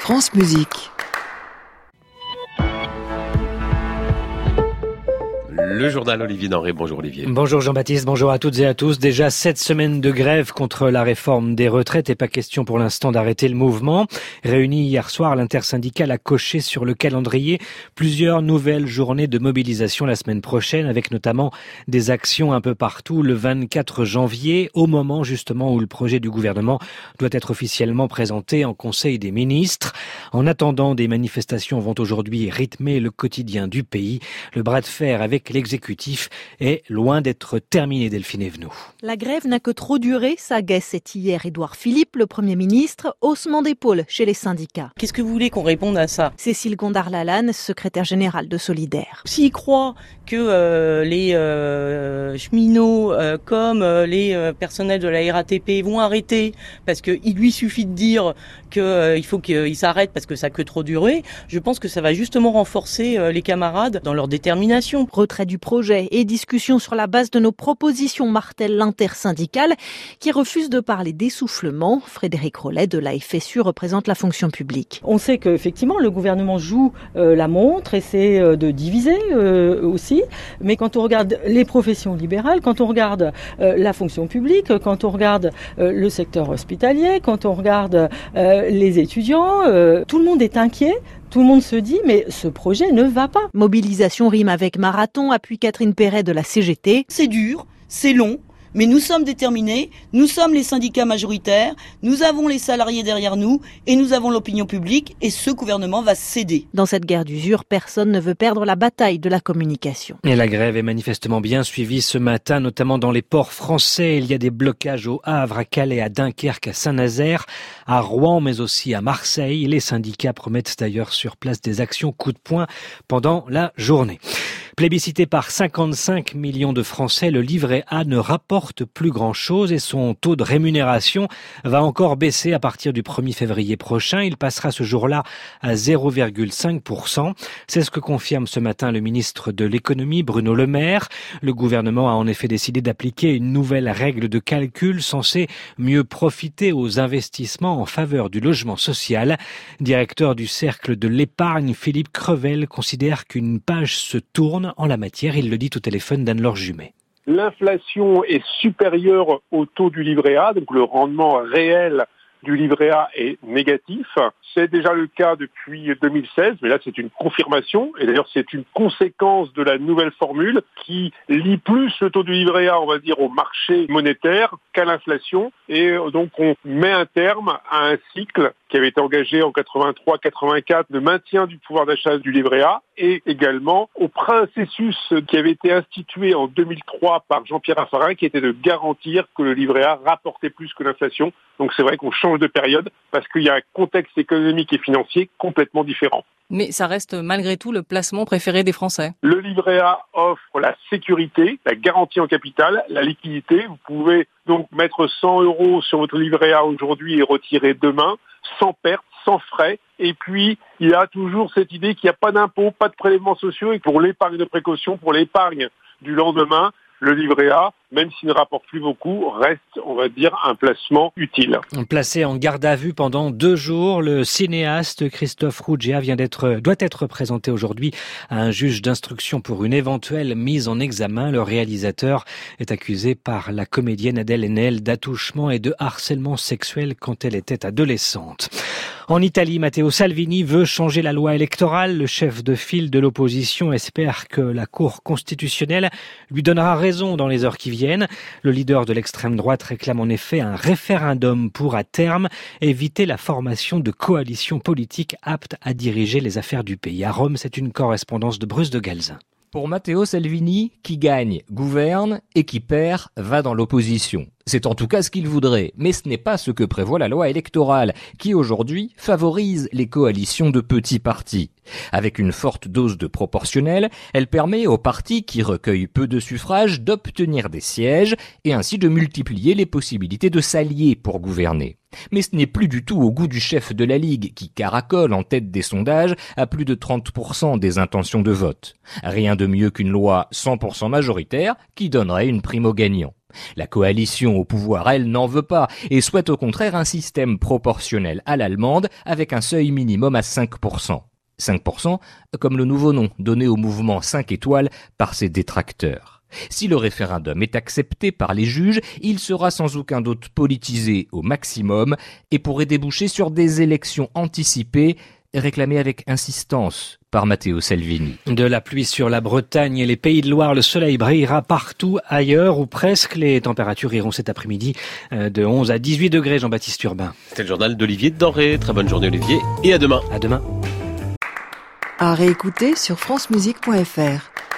France Musique. Le journal Olivier Denré. Bonjour Olivier. Bonjour Jean-Baptiste, bonjour à toutes et à tous. Déjà 7 semaines de grève contre la réforme des retraites et pas question pour l'instant d'arrêter le mouvement. Réuni hier soir, l'intersyndicale a coché sur le calendrier plusieurs nouvelles journées de mobilisation la semaine prochaine, avec notamment des actions un peu partout le 24 janvier, au moment justement où le projet du gouvernement doit être officiellement présenté en Conseil des ministres. En attendant, des manifestations vont aujourd'hui rythmer le quotidien du pays. Le bras de fer avec l'exécutif est loin d'être terminé, Delphine Evenou. La grève n'a que trop duré, ça guessait hier Édouard Philippe, le Premier ministre, haussement d'épaule chez les syndicats. Qu'est-ce que vous voulez qu'on réponde à ça ? Cécile Gondard-Lalanne, secrétaire générale de Solidaire. S'ils croient que les cheminots comme les personnels de la RATP vont arrêter parce qu'il lui suffit de dire qu'il faut qu'ils s'arrêtent parce que ça a que trop duré, je pense que ça va justement renforcer les camarades dans leur détermination. Retrait du projet et discussion sur la base de nos propositions, martèle l'intersyndicale qui refuse de parler d'essoufflement. Frédéric Rollet de la FSU représente la fonction publique. On sait qu'effectivement le gouvernement joue la montre, essaie de diviser aussi, mais quand on regarde les professions libérales, quand on regarde la fonction publique, quand on regarde le secteur hospitalier, quand on regarde les étudiants, tout le monde est inquiet. Tout le monde se dit, mais ce projet ne va pas. Mobilisation rime avec marathon, appuie Catherine Perret de la CGT. C'est dur, c'est long, mais nous sommes déterminés, nous sommes les syndicats majoritaires, nous avons les salariés derrière nous et nous avons l'opinion publique et ce gouvernement va céder. Dans cette guerre d'usure, personne ne veut perdre la bataille de la communication. Et la grève est manifestement bien suivie ce matin, notamment dans les ports français. Il y a des blocages au Havre, à Calais, à Dunkerque, à Saint-Nazaire, à Rouen, mais aussi à Marseille. Les syndicats promettent d'ailleurs sur place des actions coup de poing pendant la journée. Plébiscité par 55 millions de Français, le livret A ne rapporte plus grand-chose et son taux de rémunération va encore baisser à partir du 1er février prochain. Il passera ce jour-là à 0,5%. C'est ce que confirme ce matin le ministre de l'économie, Bruno Le Maire. Le gouvernement a en effet décidé d'appliquer une nouvelle règle de calcul censée mieux profiter aux investissements en faveur du logement social. Directeur du Cercle de l'épargne, Philippe Crevel considère qu'une page se tourne en la matière. Il le dit au téléphone d'Anne-Laure Jumet. L'inflation est supérieure au taux du livret A, donc le rendement réel du livret A est négatif. C'est déjà le cas depuis 2016, mais là c'est une confirmation, et d'ailleurs c'est une conséquence de la nouvelle formule qui lie plus le taux du livret A, on va dire, au marché monétaire qu'à l'inflation, et donc on met un terme à un cycle qui avait été engagé en 83-84 de maintien du pouvoir d'achat du livret A, et également au processus qui avait été institué en 2003 par Jean-Pierre Raffarin, qui était de garantir que le livret A rapportait plus que l'inflation. Donc c'est vrai qu'on change de période parce qu'il y a un contexte économique et financier complètement différent. Mais ça reste malgré tout le placement préféré des Français. Le livret A offre la sécurité, la garantie en capital, la liquidité. Vous pouvez donc mettre 100 € sur votre livret A aujourd'hui et retirer demain, sans perte, sans frais. Et puis, il y a toujours cette idée qu'il n'y a pas d'impôt, pas de prélèvements sociaux. Et pour l'épargne de précaution, pour l'épargne du lendemain, le livret A, même s'il ne rapporte plus beaucoup, reste, on va dire, un placement utile. Placé en garde à vue pendant 2 jours, le cinéaste Christophe Rouggea doit être présenté aujourd'hui à un juge d'instruction pour une éventuelle mise en examen. Le réalisateur est accusé par la comédienne Adèle Haenel d'attouchement et de harcèlement sexuel quand elle était adolescente. En Italie, Matteo Salvini veut changer la loi électorale. Le chef de file de l'opposition espère que la Cour constitutionnelle lui donnera raison dans les heures qui viennent. Le leader de l'extrême droite réclame en effet un référendum pour, à terme, éviter la formation de coalitions politiques aptes à diriger les affaires du pays. À Rome, c'est une correspondance de Bruce de Galzin. Pour Matteo Salvini, qui gagne, gouverne, et qui perd, va dans l'opposition. C'est en tout cas ce qu'il voudrait, mais ce n'est pas ce que prévoit la loi électorale, qui aujourd'hui favorise les coalitions de petits partis. Avec une forte dose de proportionnel, elle permet aux partis qui recueillent peu de suffrages d'obtenir des sièges et ainsi de multiplier les possibilités de s'allier pour gouverner. Mais ce n'est plus du tout au goût du chef de la Ligue qui caracole en tête des sondages à plus de 30% des intentions de vote. Rien de mieux qu'une loi 100% majoritaire qui donnerait une prime aux gagnants. La coalition au pouvoir, elle, n'en veut pas et souhaite au contraire un système proportionnel à l'allemande avec un seuil minimum à 5%. 5% comme le nouveau nom donné au mouvement 5 étoiles par ses détracteurs. Si le référendum est accepté par les juges, il sera sans aucun doute politisé au maximum et pourrait déboucher sur des élections anticipées réclamées avec insistance par Matteo Salvini. De la pluie sur la Bretagne et les Pays de Loire, le soleil brillera partout ailleurs ou presque. Les températures iront cet après-midi de 11 à 18 degrés, Jean-Baptiste Urbain. C'était le journal d'Olivier Denré. Très bonne journée Olivier et à demain. À demain. À réécouter sur francemusique.fr.